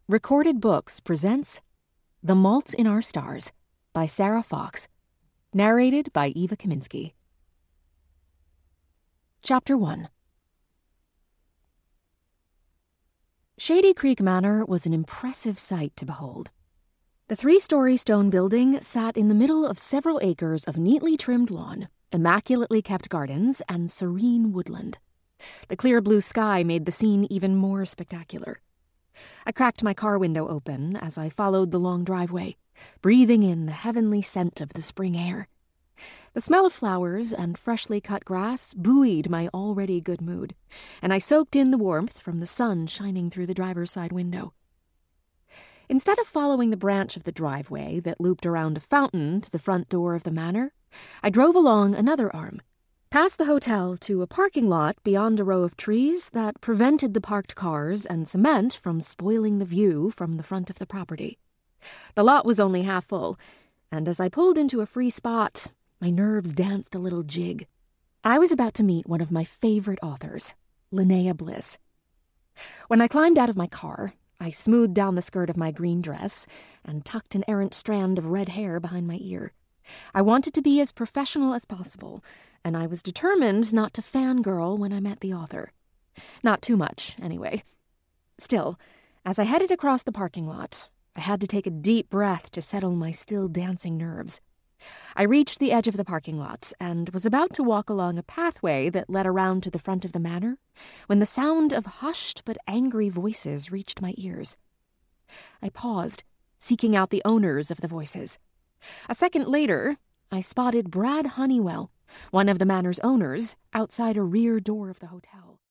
Recorded Books presents The Malts in Our Stars by Sarah Fox, narrated by Eva Kaminsky. Chapter 1. Shady Creek Manor was an impressive sight to behold. The three-story stone building sat in the middle of several acres of neatly trimmed lawn, immaculately kept gardens, and serene woodland. The clear blue sky made the scene even more spectacular. I cracked my car window open as I followed the long driveway, breathing in the heavenly scent of the spring air. The smell of flowers and freshly cut grass buoyed my already good mood, and I soaked in the warmth from the sun shining through the driver's side window. Instead of following the branch of the driveway that looped around a fountain to the front door of the manor, I drove along another arm, past the hotel to a parking lot beyond a row of trees that prevented the parked cars and cement from spoiling the view from the front of the property. The lot was only half full, and as I pulled into a free spot, my nerves danced a little jig. I was about to meet one of my favorite authors, Linnea Bliss. When I climbed out of my car, I smoothed down the skirt of my green dress and tucked an errant strand of red hair behind my ear. I wanted to be as professional as possible, and I was determined not to fangirl when I met the author. Not too much, anyway. Still, as I headed across the parking lot, I had to take a deep breath to settle my still dancing nerves. I reached the edge of the parking lot and was about to walk along a pathway that led around to the front of the manor when the sound of hushed but angry voices reached my ears. I paused, seeking out the owners of the voices. A second later, I spotted Brad Honeywell, one of the manor's owners, outside a rear door of the hotel.